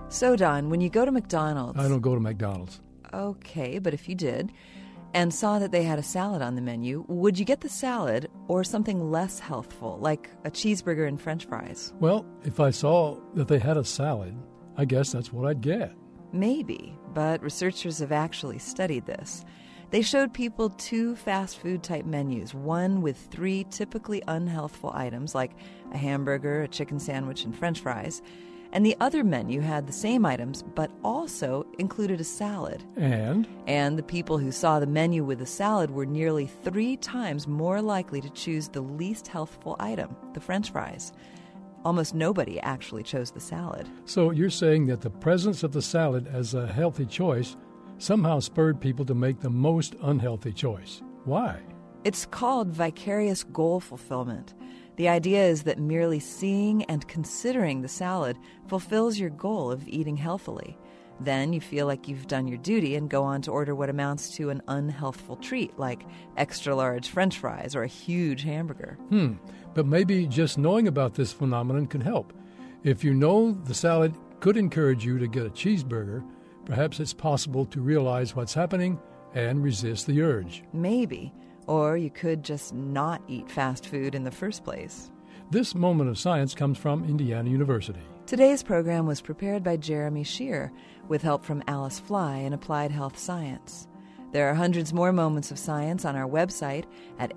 So, Don, when you go to McDonald's... I don't go to McDonald's. Okay, but if you did, and saw that they had a salad on the menu, would you get the salad or something less healthful, like a cheeseburger and French fries? Well, if I saw that they had a salad, I guess that's what I'd get. Maybe, but researchers have actually studied this. They showed people 2 fast food type menus, one with 3 typically unhealthful items like a hamburger, a chicken sandwich, and French fries, and the other menu had the same items but also included a salad. And the people who saw the menu with the salad were nearly 3 times more likely to choose the least healthful item, the French fries. Almost nobody actually chose the salad. So you're saying that the presence of the salad as a healthy choice somehow spurred people to make the most unhealthy choice. Why? It's called vicarious goal fulfillment. The idea is that merely seeing and considering the salad fulfills your goal of eating healthily. Then you feel like you've done your duty and go on to order what amounts to an unhealthful treat, like extra-large French fries or a huge hamburger. But maybe just knowing about this phenomenon can help. If you know the salad could encourage you to get a cheeseburger, perhaps it's possible to realize what's happening and resist the urge. Maybe. Or you could just not eat fast food in the first place. This moment of science comes from Indiana University. Today's program was prepared by Jeremy Shear with help from Alice Fly in Applied Health Science. There are hundreds more moments of science on our website at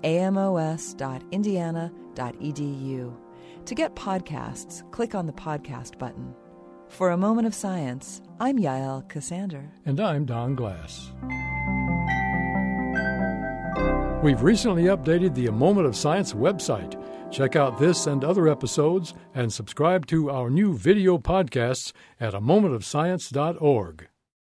amos.indiana.edu. To get podcasts, click on the podcast button. For A Moment of Science, I'm Yael Cassander. And I'm Don Glass. We've recently updated the A Moment of Science website. Check out this and other episodes and subscribe to our new video podcasts at amomentofscience.org.